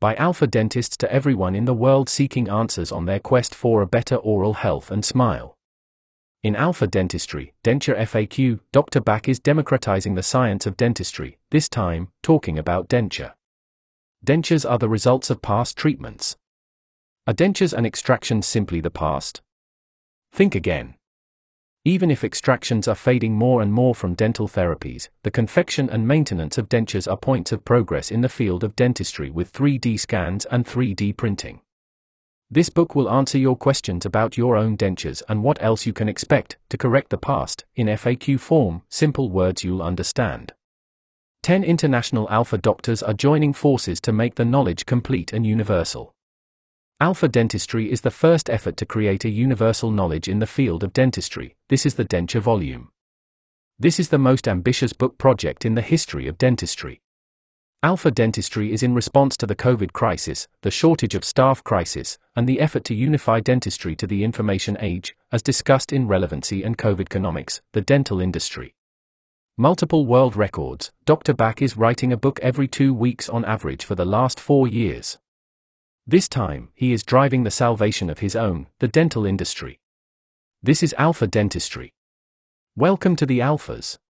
by Alpha Dentists to everyone in the world seeking answers on their quest for a better oral health and smile. In Alpha Dentistry, Denture FAQ, Dr. Bak is democratizing the science of dentistry, this time, talking about denture. Dentures are the results of past treatments. Are dentures and extractions simply the past? Think again. Even if extractions are fading more and more from dental therapies, the confection and maintenance of dentures are points of progress in the field of dentistry with 3D scans and 3D printing. This book will answer your questions about your own dentures and what else you can expect to correct the past, in FAQ form, simple words you'll understand. 10 international Alpha doctors are joining forces to make the knowledge complete and universal. Alpha Dentistry is the first effort to create a universal knowledge in the field of dentistry. This is the Denture volume. This is the most ambitious book project in the history of dentistry. Alpha Dentistry is in response to the COVID crisis, the shortage of staff crisis, and the effort to unify dentistry to the information age, as discussed in Relevancy and COVIDconomics, the dental industry. Multiple world records. Dr. Bak is writing a book every 2 weeks on average for the last 4 years. This time, he is driving the salvation of his own, the dental industry. This is Alpha Dentistry. Welcome to the Alphas.